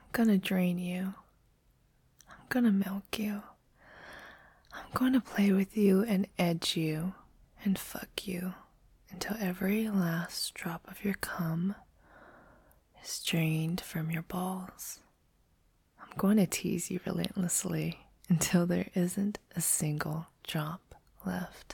gonna drain you. I'm gonna milk you. I'm gonna play with you and edge you and fuck you until every last drop of your cum is drained from your balls. I'm going to tease you relentlessly until there isn't a single drop left.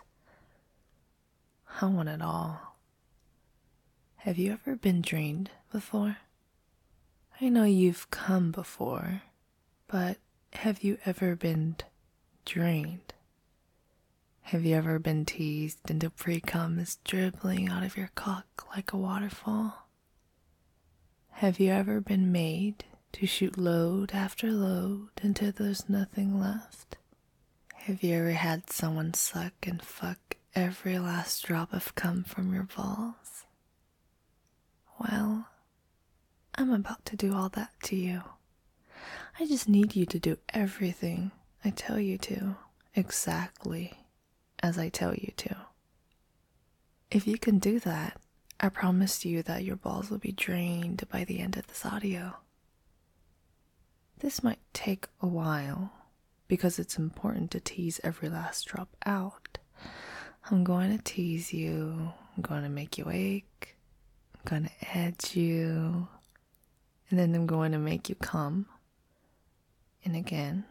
I want it all. Have you ever been drained before? I know you've come before, but have you ever been drained? Have you ever been teased until pre-cum is dribbling out of your cock like a waterfall? Have you ever been made to shoot load after load until there's nothing left? Have you ever had someone suck and fuck every last drop of cum from your balls? Well, I'm about to do all that to you. I just need you to do everything I tell you to, exactly as I tell you to. If you can do that, I promise you that your balls will be drained by the end of this audio. This might take a while because it's important to tease every last drop out. I'm going to tease you, I'm going to make you ache, I'm going to edge you, and then I'm going to make you come, and again,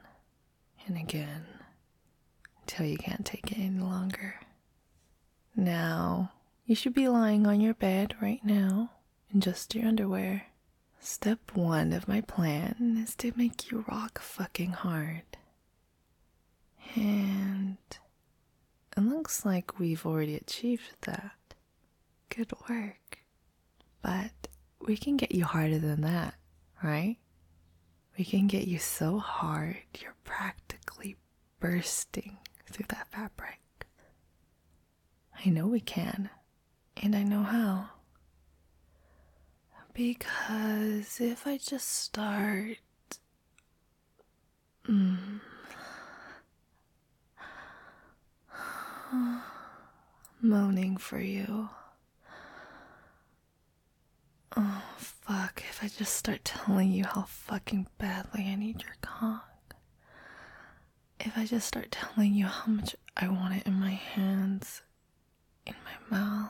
until you can't take it any longer. Now, you should be lying on your bed right now in just your underwear. Step 1 of my plan is to make you rock fucking hard. And it looks like we've already achieved that. Good work. But we can get you harder than that, right? We can get you so hard you're practically bursting through that fabric. I know we can, and I know how. Because if I just start moaning for you, oh fuck, if I just start telling you how fucking badly I need your cock, if I just start telling you how much I want it in my hands, in my mouth,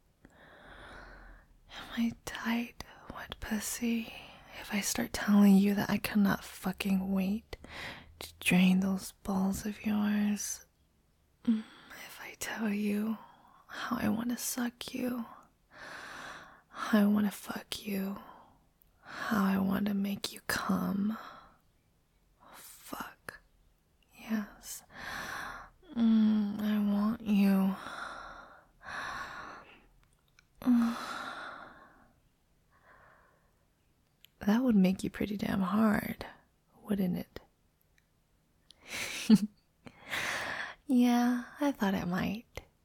in my tight, wet pussy, if I start telling you that I cannot fucking wait to drain those balls of yours, if I tell you how I want to suck you, how I want to fuck you, how I want to make you come, fuck, yes, I want you. That would make you pretty damn hard, wouldn't it? Yeah, I thought it might.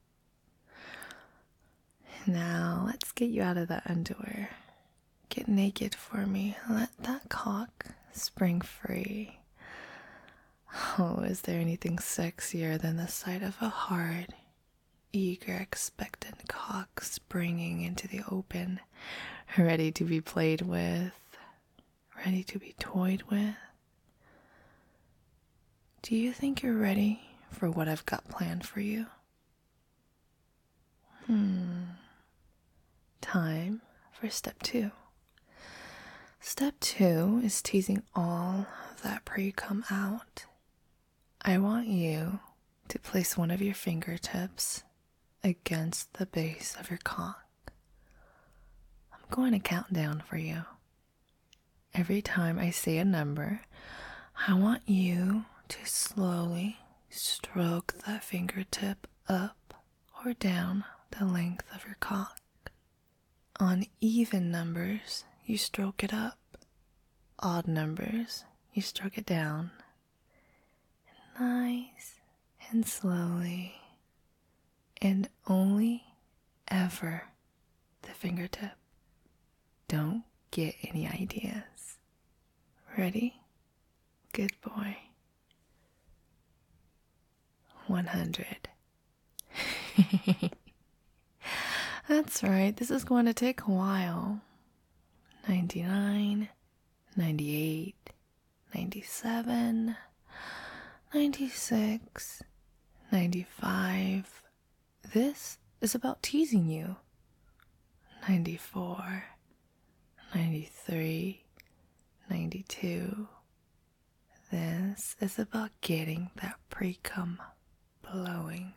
Now, let's get you out of that underwear. Get naked for me. Let that cock spring free. Oh, is there anything sexier than the sight of a hard, eager, expectant cock springing into the open, ready to be played with, ready to be toyed with? Do you think you're ready for what I've got planned for you? Time for step 2. Step 2 is teasing all of that pre-cum out. I want you to place one of your fingertips against the base of your cock. I'm going to count down for you. Every time I say a number, I want you to slowly stroke that fingertip up or down the length of your cock. On even numbers, you stroke it up. Odd numbers, you stroke it down. Nice and slowly, and only ever the fingertip. Don't get any ideas. Ready? Good boy. 100. That's right, this is going to take a while. 99, 98, 97, 96, 95. This is about teasing you. 94, 93, 92. This is about getting that pre-cum blowing.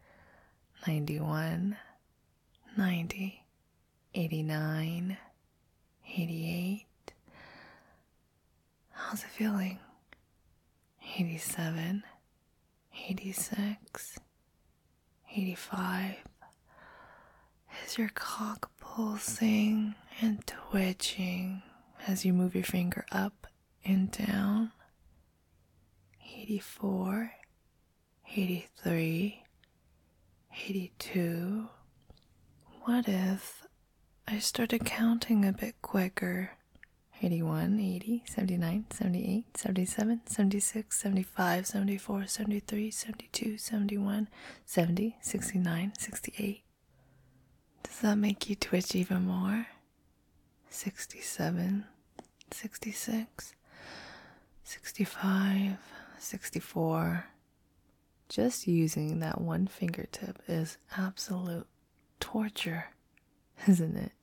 91, 90, 89, 88. How's it feeling? 87, 86, 85. Is your cock pulsing and twitching as you move your finger up and down? 84, 83, 82. What if I started counting a bit quicker? 81, 80, 79, 78, 77, 76, 75, 74, 73, 72, 71, 70, 69, 68. Does that make you twitch even more? 67, 66, 65, 64. Just using that one fingertip is absolute torture, isn't it?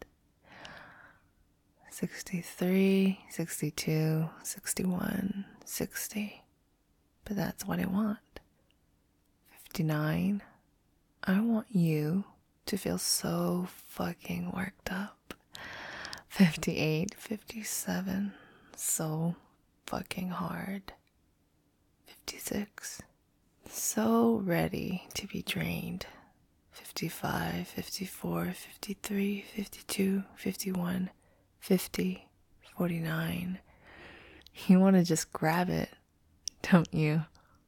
63, 62, 61, 60. But that's what I want. 59. I want you to feel so fucking worked up. 58, 57. So fucking hard. 56. So ready to be drained. 55, 54, 53, 52, 51, 50, 49. You want to just grab it, don't you?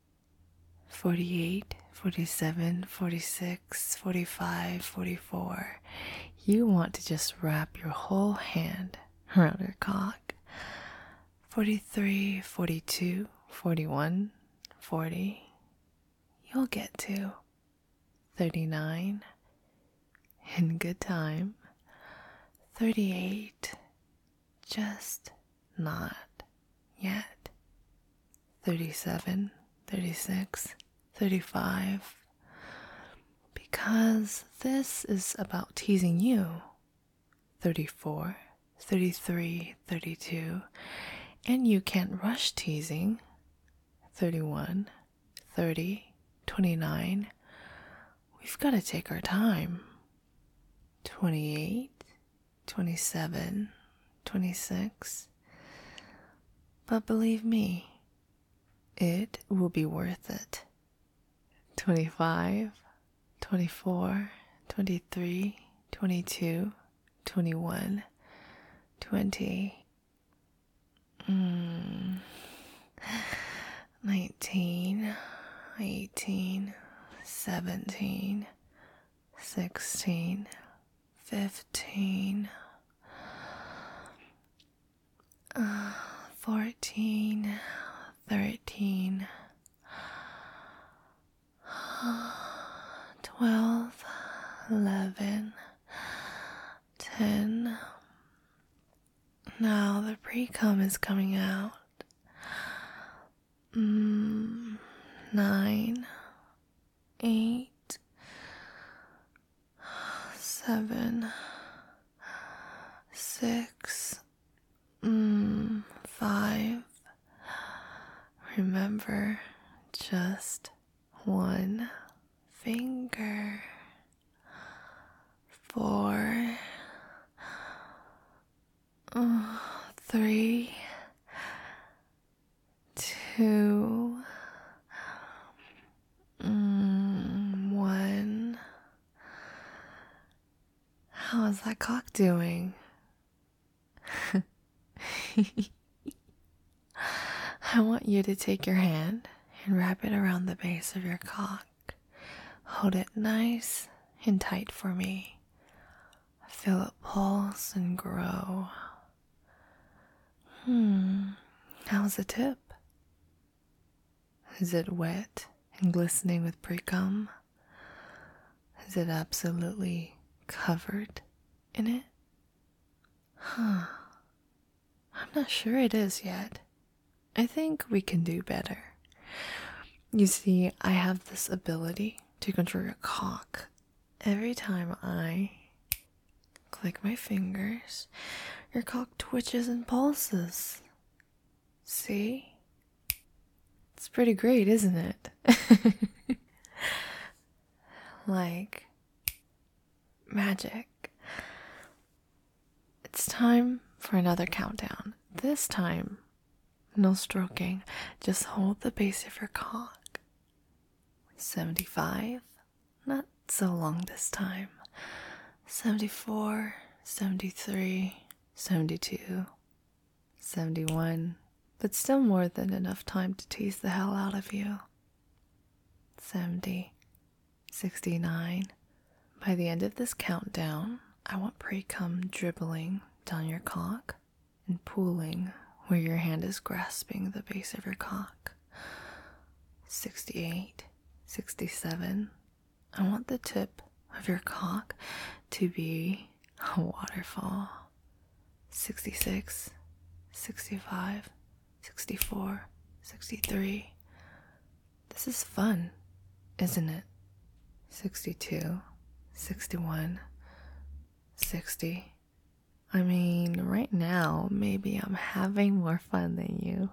48, 47, 46, 45, 44. You want to just wrap your whole hand around her cock. 43, 42, 41, 40. You'll get to 39 in good time. 38, just not yet. 37, 36, 35. Because this is about teasing you. 34, 33, 32. And you can't rush teasing. 31, 30, 29. We've got to take our time. 28, 27, 26. But believe me, it will be worth it. 25, 24, 23, 22, 21, 20, 19, 18, 17, 16, 15, 14, 13, 12, 11, 10. Now the pre-cum is coming out. 9, 8, 7, 6, 5. Remember, just one finger. 4, 3, 2, 1. How is that cock doing? I want you to take your hand and wrap it around the base of your cock. Hold it nice and tight for me. Feel it pulse and grow. How's the tip? Is it wet and glistening with pre-cum? Is it absolutely covered in it? I'm not sure it is yet. I think we can do better. You see, I have this ability to control your cock. Every time I click my fingers, your cock twitches and pulses. See? It's pretty great, isn't it? Like magic. It's time for another countdown. This time, no stroking. Just hold the base of your cock. 75. Not so long this time. 74, 73, 72, 71. But still more than enough time to tease the hell out of you. 70, 69. By the end of this countdown, I want pre-cum dribbling down your cock and pooling where your hand is grasping the base of your cock. 68, 67. I want the tip of your cock to be a waterfall. 66, 65, 64, 63. This is fun, isn't it? 62, 61, 60. I mean, right now, maybe I'm having more fun than you.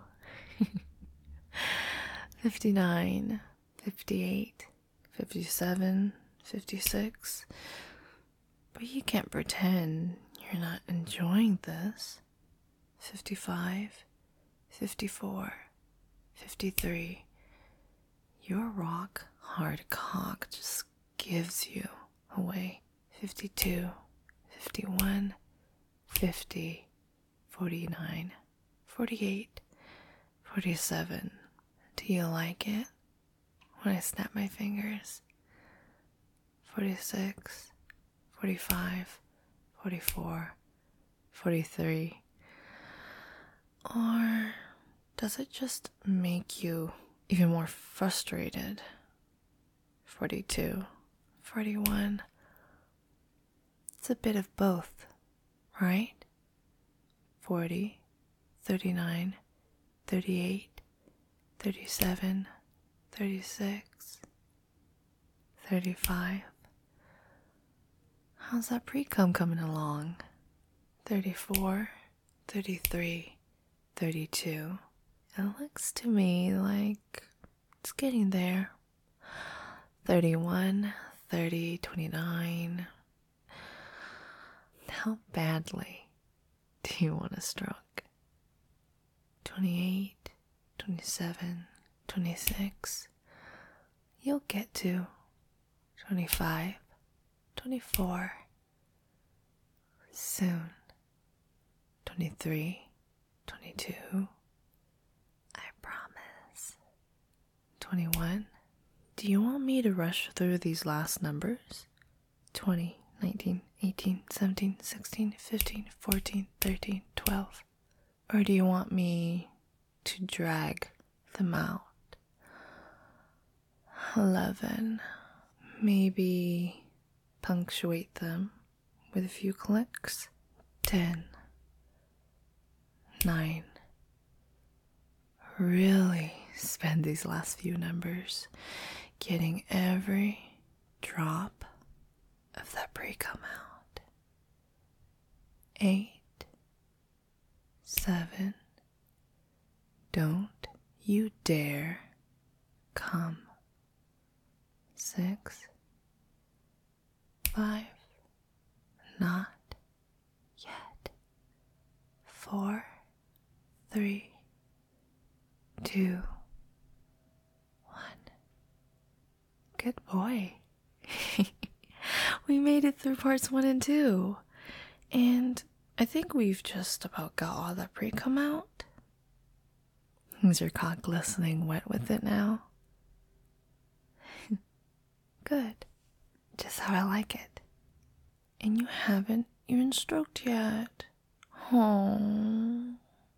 59, 58, 57, 56. But you can't pretend you're not enjoying this. 55, 54, 53. Your rock hard cock just gives you away. 52, 51, 50, 49, 48, 47. Do you like it when I snap my fingers? 46, 45, 44, 43. Or does it just make you even more frustrated? 42, 41. It's a bit of both, right? 40, 39, 38, 37, 36, 35. How's that pre-cum coming along? 34, 33, 32. It looks to me like it's getting there. 31, 30, 29. How badly do you want to stroke? 28, 27, 26. You'll get to 25, 24. Soon. 23, 22. I promise. 21. Do you want me to rush through these last numbers? 20, 19, 18, 17, 16, 15, 14, 13, 12. Or do you want me to drag them out? 11. Maybe punctuate them with a few clicks. 10. 9. Really spend these last few numbers getting every drop of that pre-cum out. 8. 7. Don't you dare come. 6. 5. Not yet. 4. 3. 2. 1. Good boy. We made it through parts 1 and 2. And I think we've just about got all that pre-cum out. Is your cock glistening wet with it now? Good. Just how I like it. And you haven't even stroked yet. Oh.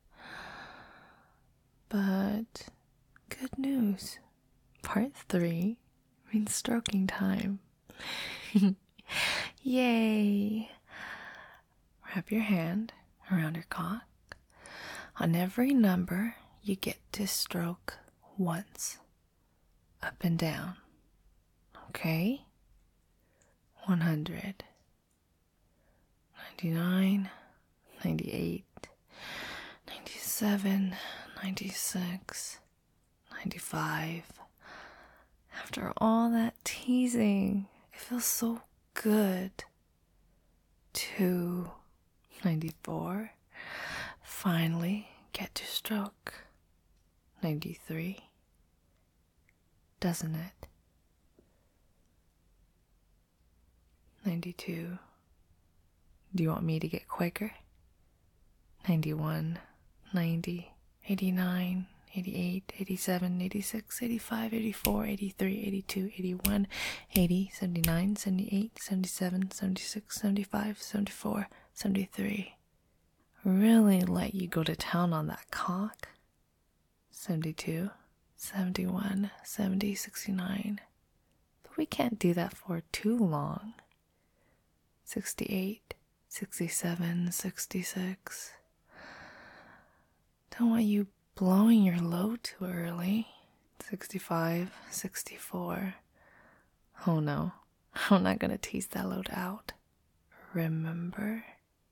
But good news. Part 3 means stroking time. Yay. Wrap your hand around your cock. On every number, you get to stroke once, up and down. Okay? 100, 99, 98, 97, 96, 95. After all that teasing, it feels so good. 2, 94. Finally get to stroke. 93. Doesn't it? 92. Do you want me to get quicker? 91, 90, 89, 88, 87, 86, 85, 84, 83, 82, 81, 80, 79, 78, 77, 76, 75, 74, 73. Really let you go to town on that cock. 72, 71, 70, 69. But we can't do that for too long. 68, 67, 66. Don't want you blowing your load too early. 65, 64. Oh no, I'm not gonna tease that load out. Remember?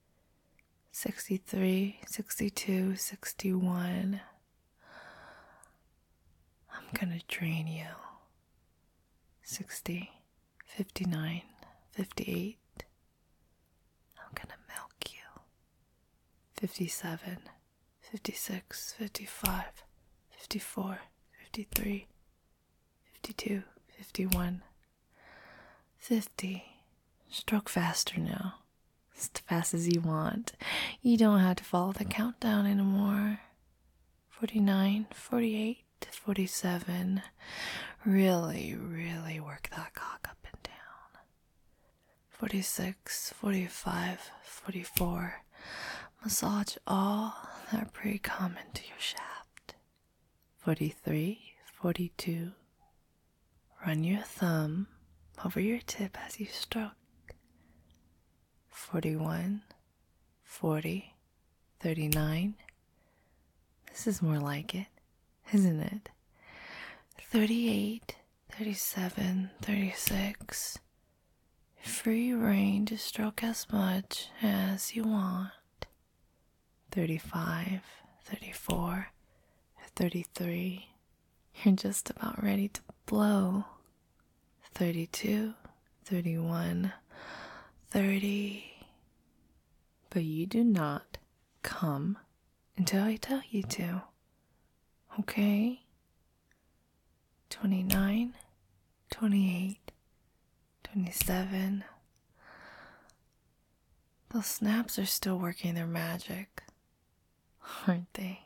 63, 62, 61. I'm gonna drain you. 60, 59, 58. I'm gonna milk you. 57, 56, 55, 54, 53, 52, 51, 50. Stroke faster now. As fast as you want. You don't have to follow the countdown anymore. 49, 48, 47. Really, really work that cock up and down. 46, 45, 44. Massage all that pre-cum into your shaft. 43, 42. Run your thumb over your tip as you stroke. 41, 40, 39. This is more like it, isn't it? 38, 37, 36. Free reign to stroke as much as you want. 35, 34, 33. You're just about ready to blow. 32, 31, 30. But you do not come until I tell you to. Okay? 29, 28, 27. Those snaps are still working their magic, aren't they?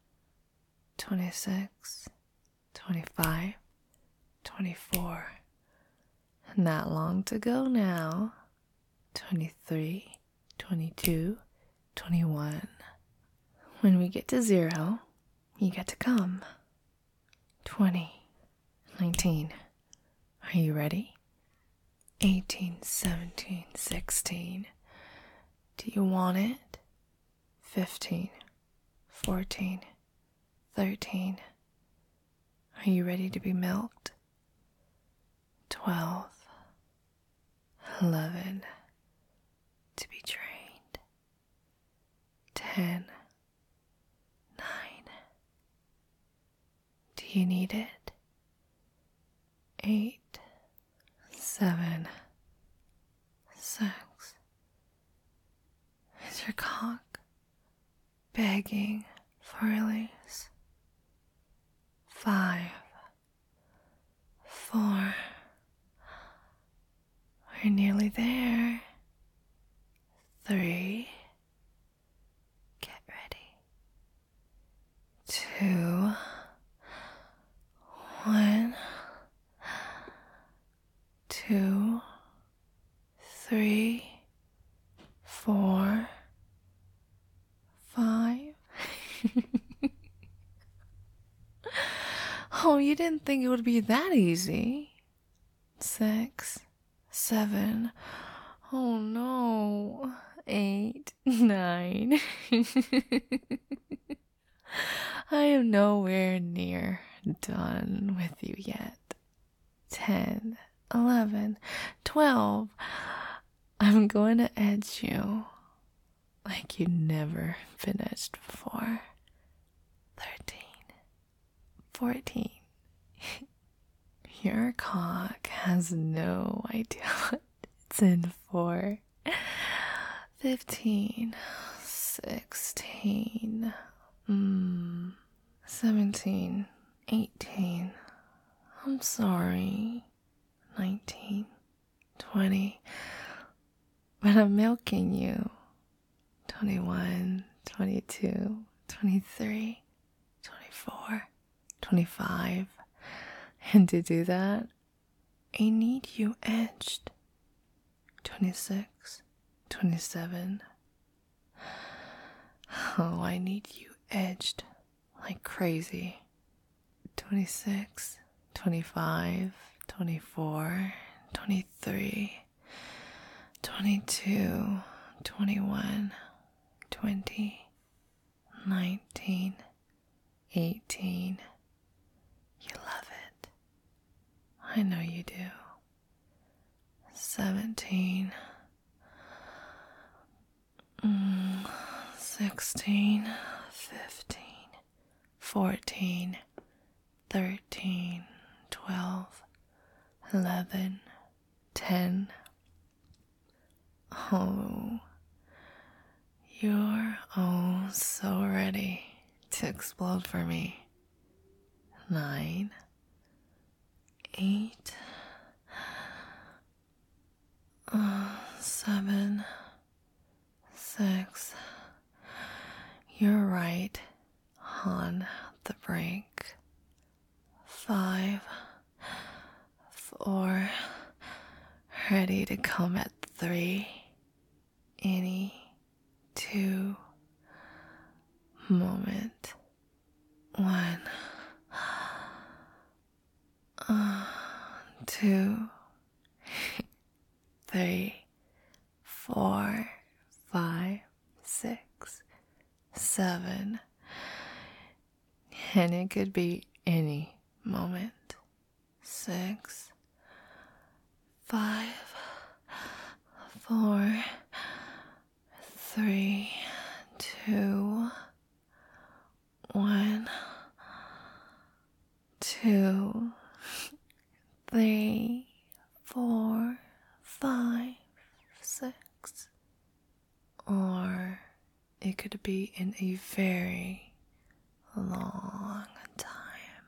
26, 25, 24. Not long to go now. 23, 22, 21. When we get to 0, you get to come. 20, 19. Are you ready? 18, 17, 16. Do you want it? 15, 14, 13. Are you ready to be milked? 12, 11. To be trained. 10, 9. Do you need it? 8, 7, 6. Is your cock begging for release? 5, 4. We're nearly there. 3. Get ready. 2, 1. 2, 3, 4, 5. Oh, you didn't think it would be that easy. 6, 7. Oh no. 8, 9. I am nowhere near done with you yet. 10, 11, 12. I'm going to edge you like you never been edged before. 13, 14. Your cock has no idea what it's in for. 15, 16, 17, 18. I'm sorry. 19, 20. But I'm milking you. 21, 22, 23, 24, 25. And to do that, I need you edged. 26, 27. Oh, I need you edged like crazy. 26, 25, 24, 23, 22, 21, 20, 19, 18. You love it. I know you do. 17, 16, 15, 14, 13, 12, 11, 10. Oh, you're so ready to explode for me. 9, 8, 7, 6. You're right on the brink. 5, 4, ready to come at 3. Any 2 moment. 1, 2, 3, 4, 5, 6, 7. And it could be any moment. 6, 5, 4, 3, 2, 1, 2, 3, 4, 5, 6. Or it could be in a very long time.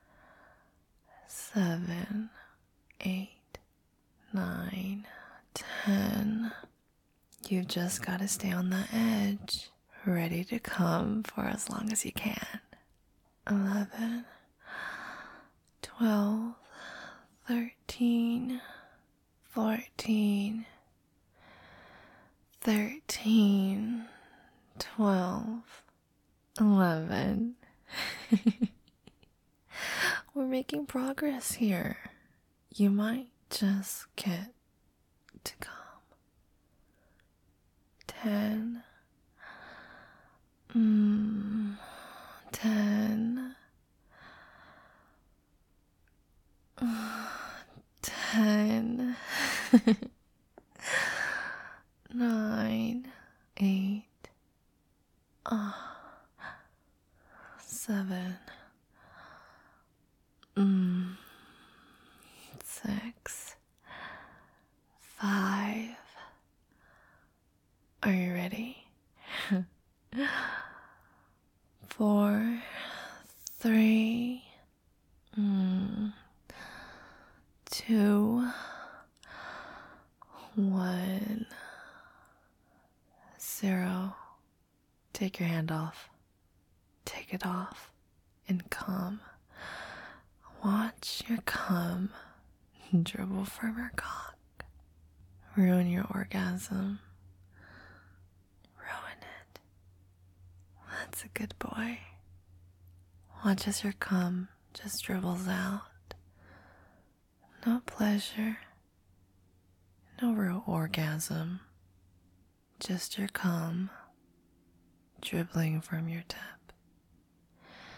7, 8, 9, 10. You've just got to stay on the edge, ready to come for as long as you can. 11, 12, 13, 14, 13, 12, 11. We're making progress here. You might just get to come. 10, 10, 10, 9, 8, 7, 6, 5. Are you ready? 4, 3, 2, 1, 0. Take your hand off. Take it off and come. Watch your cum dribble from your cock. Ruin your orgasm. Ruin it. That's a good boy. Watch as your cum just dribbles out. No pleasure. No real orgasm. Just your cum dribbling from your tip.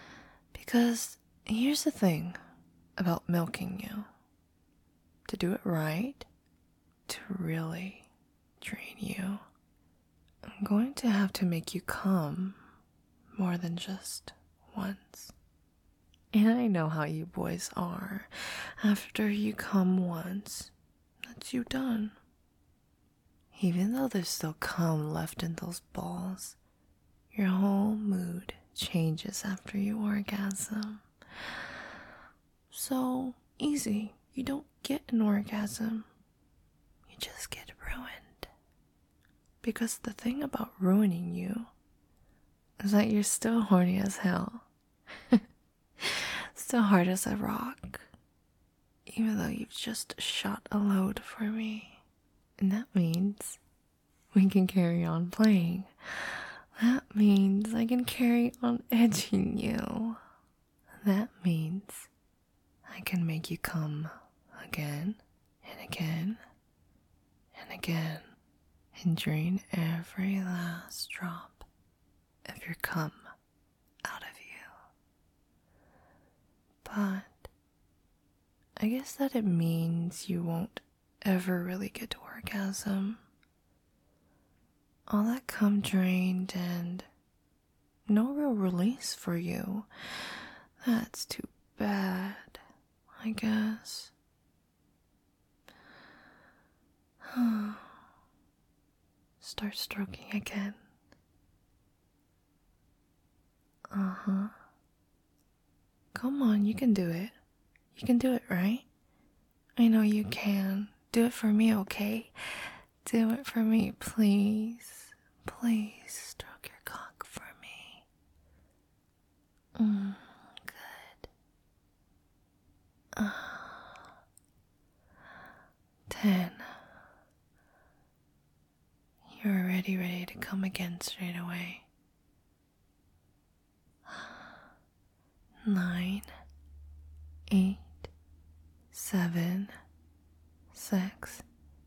Because here's the thing about milking you. To do it right, to really drain you, I'm going to have to make you come more than just once. And I know how you boys are. After you come once, that's you done. Even though there's still cum left in those balls, your whole mood changes after you orgasm. So easy. You don't get an orgasm. You just get ruined. Because the thing about ruining you is that you're still horny as hell. Still hard as a rock. Even though you've just shot a load for me. And that means we can carry on playing. That means I can carry on edging you. That means I can make you come again and again and again and drain every last drop of your cum out of you. But I guess that it means you won't ever really get to orgasm. All that cum drained and no real release for you. That's too bad, I guess. Start stroking again. Come on, you can do it. You can do it, right? I know you can. Do it for me, okay? Do it for me, please. Please stroke your cock for me. Good. 10. You're already ready to come again straight away. 9, 8, 7, 6,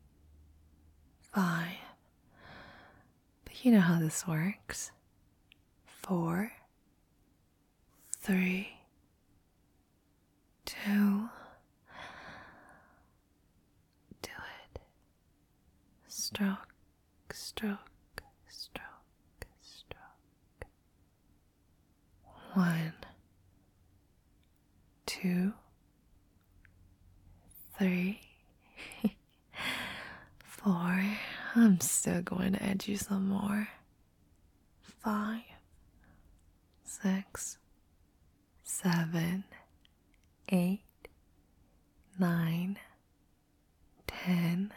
5. But you know how this works. 4, 3, 2. Do it. Stroke, stroke, stroke, stroke. 1, 2, 3, 4. I'm still going to edge you some more. 5, 6, 7, 8, 9, 10.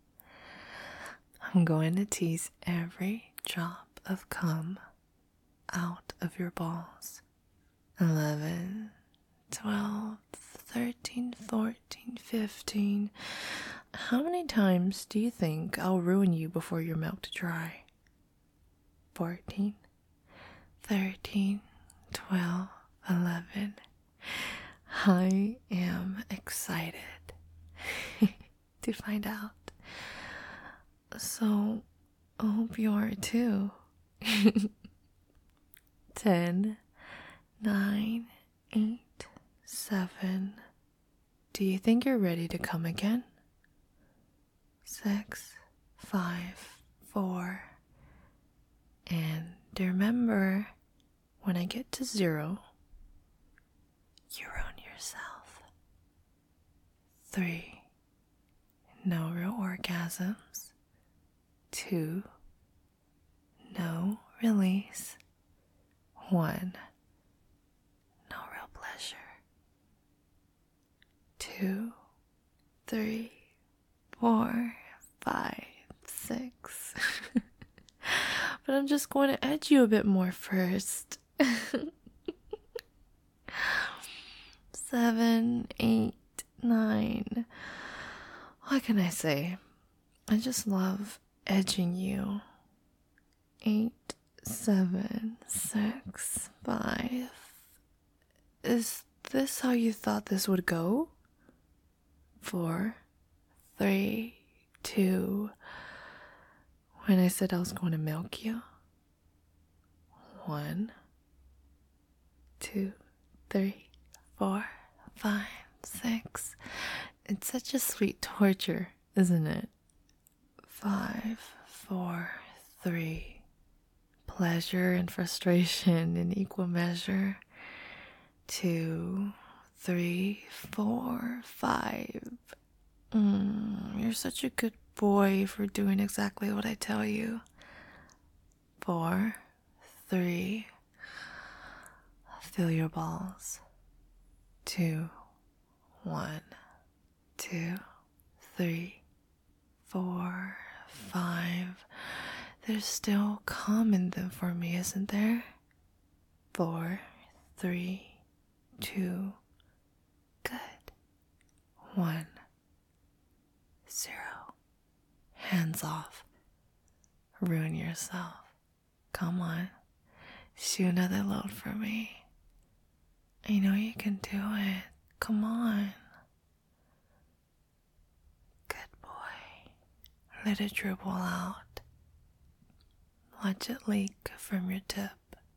I'm going to tease every drop of cum out of your balls. 11, 12, 13, 14, 15. How many times do you think I'll ruin you before you're milked dry? 14, 13, 12, 11. I am excited to find out. So, I hope you are too. 10, 9, 8, 7. Do you think you're ready to come again? 6, 5, 4. And remember, when I get to 0, you ruin yourself. 3, no real orgasms. 2, no release. 1, no real pleasure. 2, 3, 4, 5, 6. But I'm just going to edge you a bit more first. 7, 8, 9. What can I say? I just love edging you. 8, 7, 6, 5. Is this how you thought this would go? 4, 3, 2. When I said I was going to milk you. 1, 2, 3, 4, 5, 6. It's such a sweet torture, isn't it? 5, 4, 3. Pleasure and frustration in equal measure. 2, 3, 4, 5. You're such a good boy for doing exactly what I tell you. 4, 3. Feel your balls. 2, 1, 2, 3, 4, 5. There's still calm in them for me, isn't there? 4, 3, 2. Good. 1, 0. Hands off. Ruin yourself. Come on. Shoot another load for me. I know you can do it. Come on. Good boy. Let it dribble out. Watch it leak from your tip.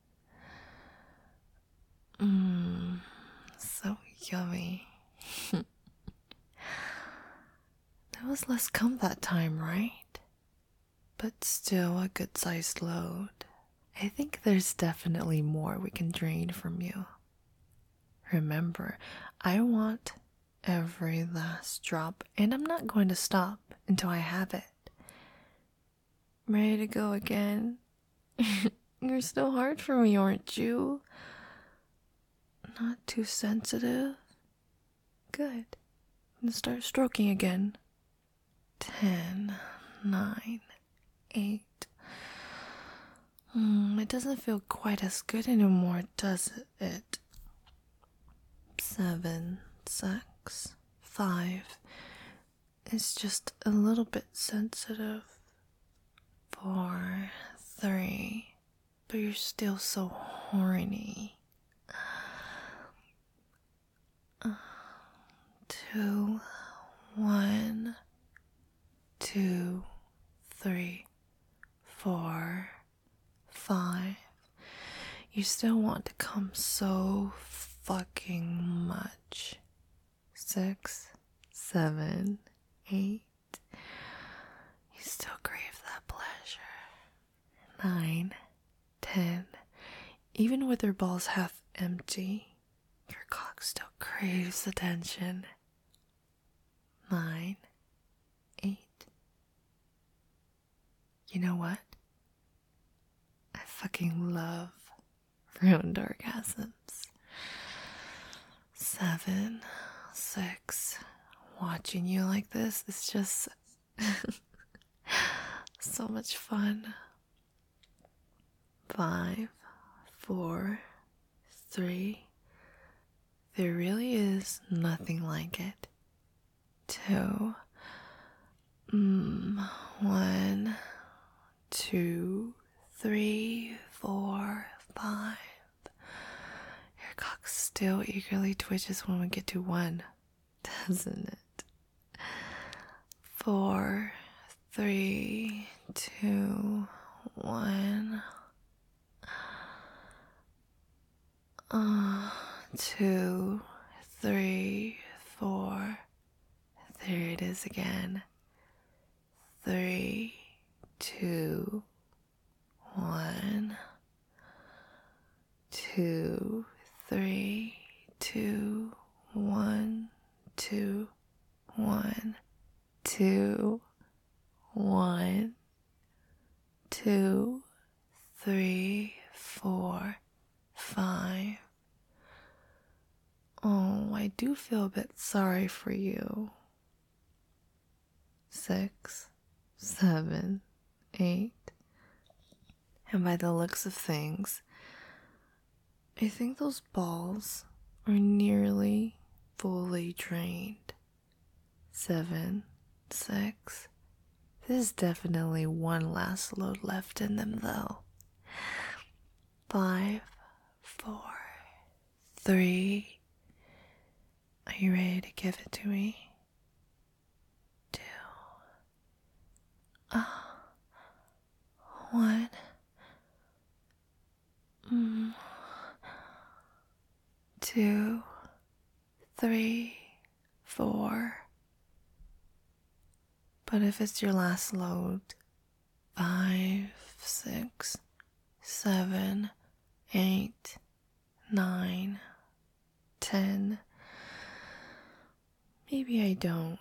So yummy. There was less cum that time, right? But still a good sized load. I think there's definitely more we can drain from you. Remember, I want every last drop, and I'm not going to stop until I have it. Ready to go again? You're still hard for me, aren't you? Not too sensitive? Good. I'm gonna start stroking again. 10, 9, 8. It doesn't feel quite as good anymore, does it? 7, 6, 5. It's just a little bit sensitive. 4, 3. But you're still so horny. 2, 1, 2, 3, 4, 5. You still want to come so fucking much. 6, 7, 8. You still crave that pleasure. 9, 10. Even with your balls half empty, your cock still craves attention. 9, 8. You know what? I fucking love ruined orgasms. 7, 6. Watching you like this is just so much fun. 5, 4, 3. There really is nothing like it. 2, 1, 2, 3, 4, 5. Your cock still eagerly twitches when we get to 1, doesn't it? 4, 3, 2, 1. 2, 3, 4. There it is again. 3, 2, 1. 2, 3, 2, 1, 2, 1, 2, 1, 2, 3, 4, 5. Oh, I do feel a bit sorry for you. 6, 7, 8. And by the looks of things, I think those balls are nearly fully drained. 7, 6. There's definitely one last load left in them though. 5, 4, 3. Are you ready to give it to me? 2, 1. 2, 3, 4. But if it's your last load, 5, 6, 7, 8, 9, 10. Maybe I don't.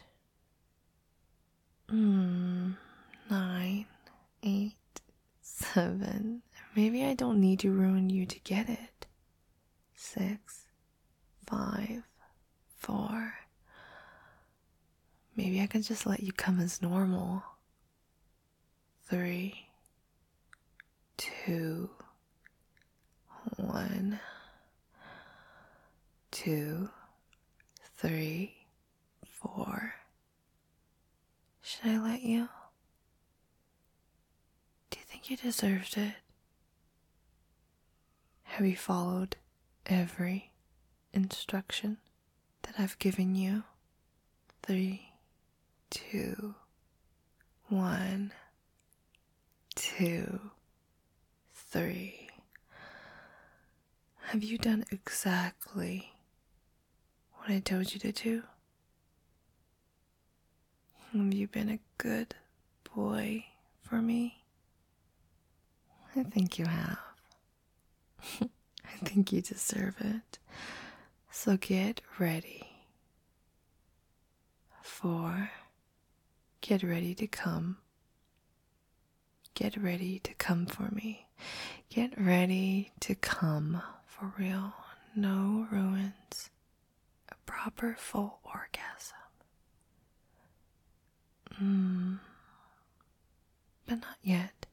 9, 8, 7. Maybe I don't need to ruin you to get it. 6, 5, 4. Maybe I can just let you come as normal. 3, 2, 1, 2, 3, 4. Should I let you? Do you think you deserved it? Have you followed every instruction that I've given you? 3, 2, 1, 2, 3. Have you done exactly what I told you to do? Have you been a good boy for me? I think you have. I think you deserve it. So get ready. 4. Get ready to come. Get ready to come for me. Get ready to come for real. No ruins. A proper full orgasm. But not yet.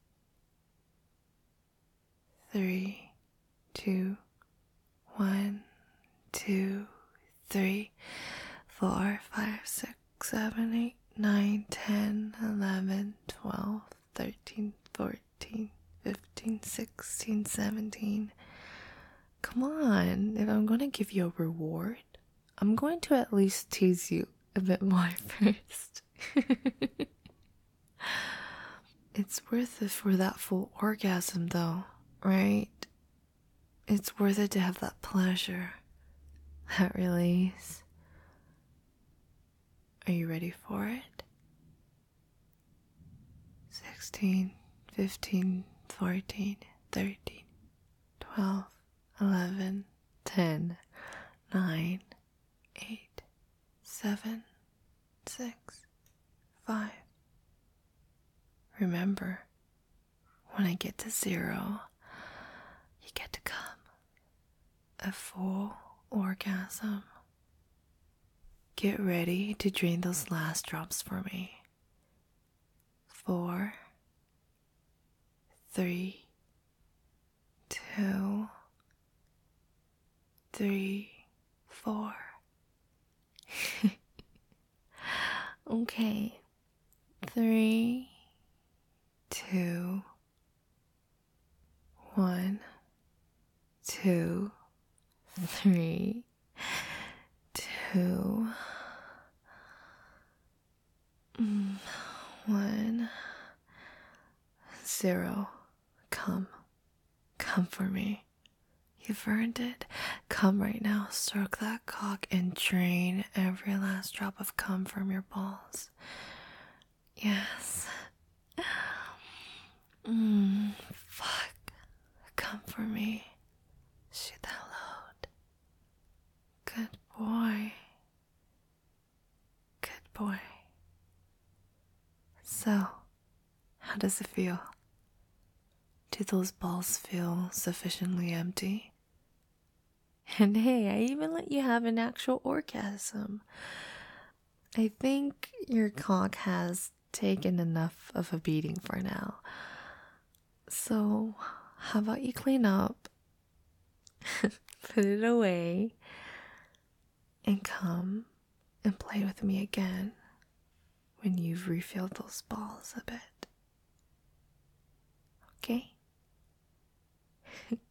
3, 2, 1, 2, 3, 4, 5, 6, 7, 8, 9, 10, 11, 12, 13, 14, 15, 16, 17. Come on, if I'm going to give you a reward, I'm going to at least tease you a bit more first. It's worth it for that full orgasm though, right? It's worth it to have that pleasure, that release. Are you ready for it? 16, 15, 14, 13, 12, 11, 10, 9, 8, 7, 6, 5. Remember, when I get to 0, you get to come. A full orgasm. Get ready to drain those last drops for me. 4, 3, 2, 3, 4. Okay. 3, 2, 1, 2, 3, 2, 1, 0. Come for me. You've earned it. Come right now, stroke that cock and drain every last drop of cum from your balls. Yes. Fuck. Come for me. Shoot that load. Good boy. Good boy. So, how does it feel? Do those balls feel sufficiently empty? And hey, I even let you have an actual orgasm. I think your cock has taken enough of a beating for now. So, how about you clean up, put it away, and come and play with me again when you've refilled those balls a bit. Okay?